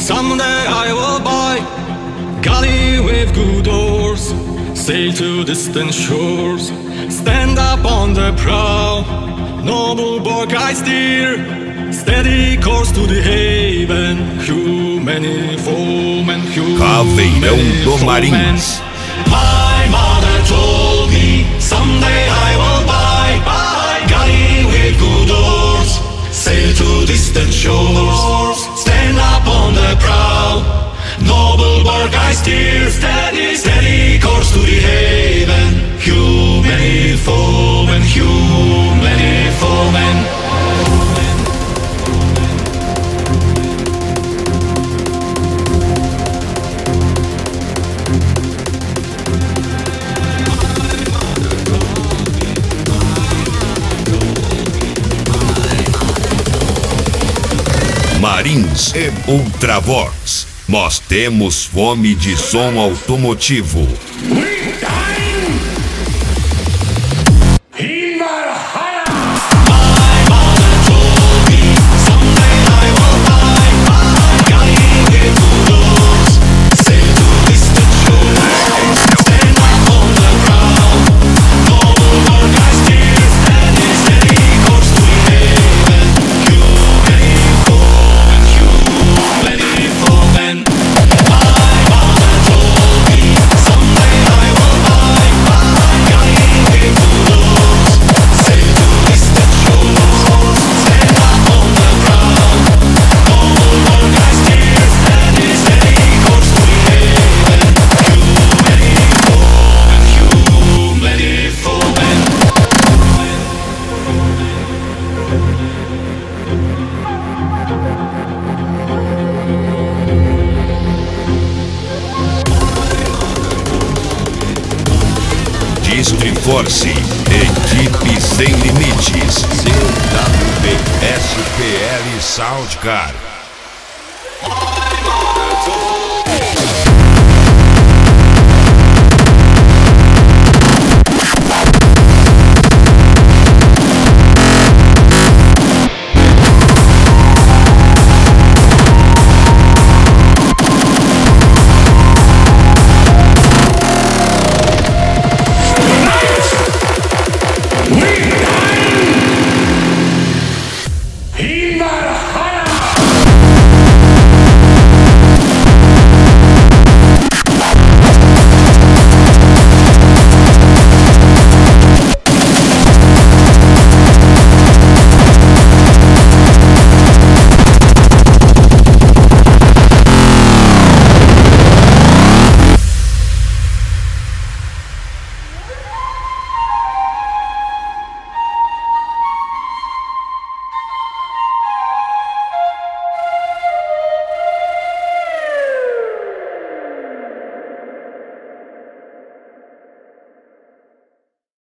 someday I will buy galley with good oars, sail to distant shores, stand up on the prow, noble bark I steer, steady course to the haven, humane foemen, Caveirão do Marins. My mother told me, someday I will buy galley with good oars, sail to distant shores, stand up on the prow, noble bark I steer, steady course to the haven, humane foemen, humane foemen. Marins e Ultravox. Nós temos fome de som automotivo. Distriforce, equipe sem limites. CWB SPL Soundcar.